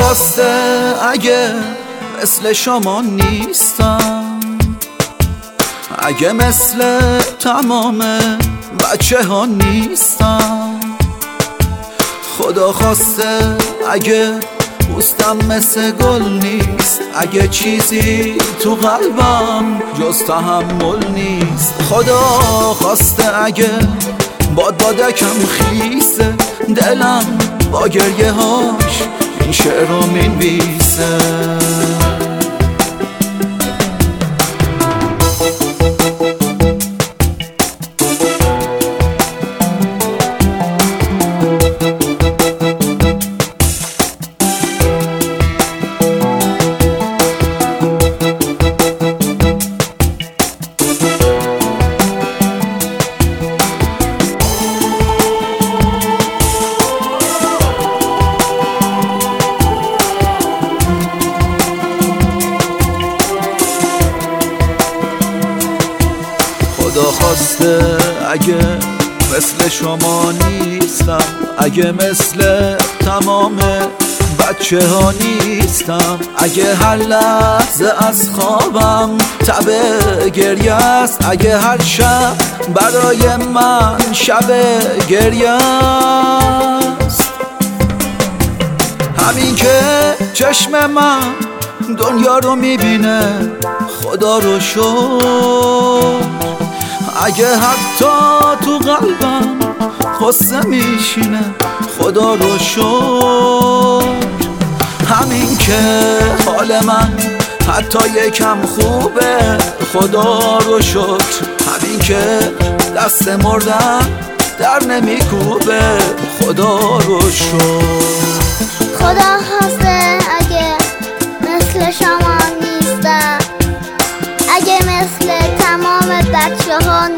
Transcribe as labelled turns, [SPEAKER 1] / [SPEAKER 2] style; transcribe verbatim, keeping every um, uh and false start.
[SPEAKER 1] خواسته اگه مثل شما نیستم، اگه مثل تمام بچه ها نیستم، خدا خواسته اگه پوستم مثل گل نیست، اگه چیزی تو قلبم جز تحمل نیست، خدا خواسته اگه باد بادکم خیسه، دلم با گریه هاش این شعر رو مینویسه. خدا خواسته اگه مثل شما نیستم، اگه مثل تمام بچه ها نیستم، اگه هر لحظه از خوابم تب گریه است، اگه هر شب برای من شب گریه است، همین که چشم من دنیا رو میبینه خدا رو شد، اگه حتی تو قلبم قصه میشینه خدا رو شد، همین که حال من حتی یکم خوبه خدا رو شد، همین که دست مردن در نمیکوبه خدا رو شد.
[SPEAKER 2] خدا خواسته اگه مثل شما نیستم، اگه مثل تمام بچه ها